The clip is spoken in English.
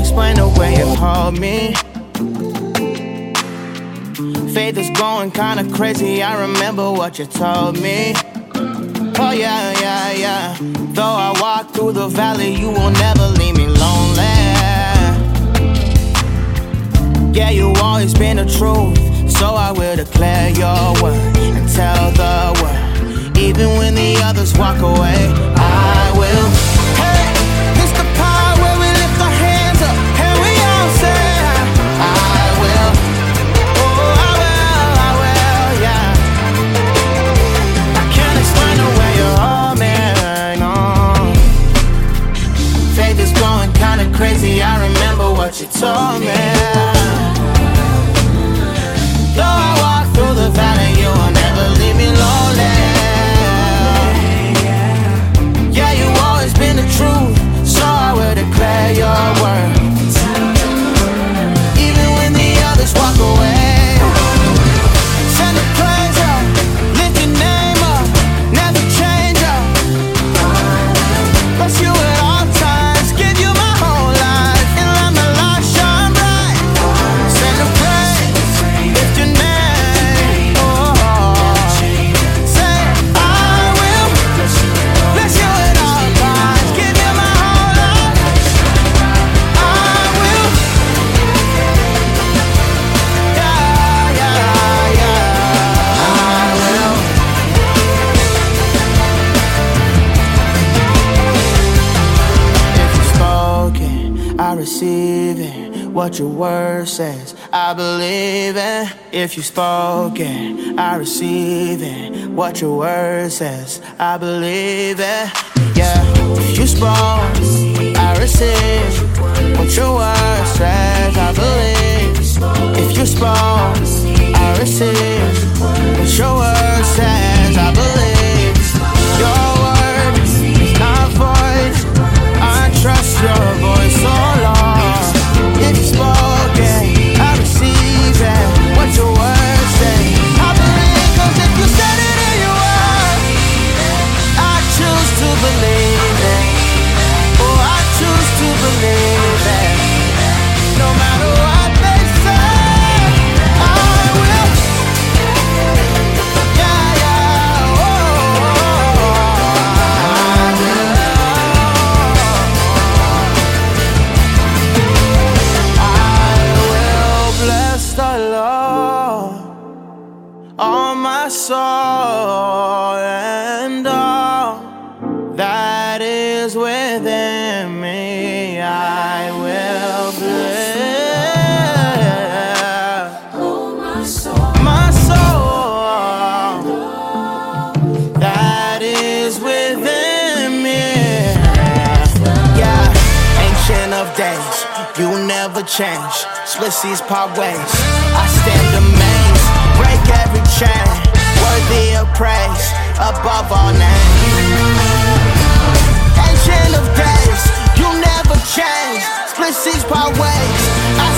explain the way you hold me. Faith is going kinda crazy, I remember what you told me. Oh yeah, yeah, yeah. Though I walk through the valley, you will never leave me lonely. Yeah, you always been the truth, so I will declare your word and tell the world. Even when the others walk away, I will. Hey, it's the part where we lift our hands up and we all say, I will. Oh, I will, yeah. I can't explain the way you hold me, no. Faith is going kinda crazy, I remember what you told me. Though I walk through the valley, you will never leave me lonely. Yeah, you always been the truth, so I will declare your word. Even when the others walk away, send the praise up, lift your name up, never change up. Bless you at all times, give you my whole life, and let my light shine bright. Send the praise, lift your name, say I will. Bless you at all times, give you my whole life. I will. Yeah, yeah, yeah. I will. If you spoke it, I receive it. What your word says, I believe it. If you spoke it, I receive it. What your word says, I believe it. Yeah, if you spoke, I receive. What your word says, I believe. If you spoke, I receive. What your word says, I believe. Your word is not void. I trust your voice, oh Lord. If you spoke it, I receive it. What your word says, I believe. 'Cause if you said it in your word, I choose to believe it. Oh, I choose to believe it. No matter what they say, I will. Yeah, yeah, oh, I will. I will bless the Lord, all my soul and all that is within me. I will bless my soul that is within me. Yeah, ancient of days, you never change. Split seas, part ways. I stand amazed, break every chain. Worthy of praise, above all names. Ancient of days, you never change. Split seas, part ways. I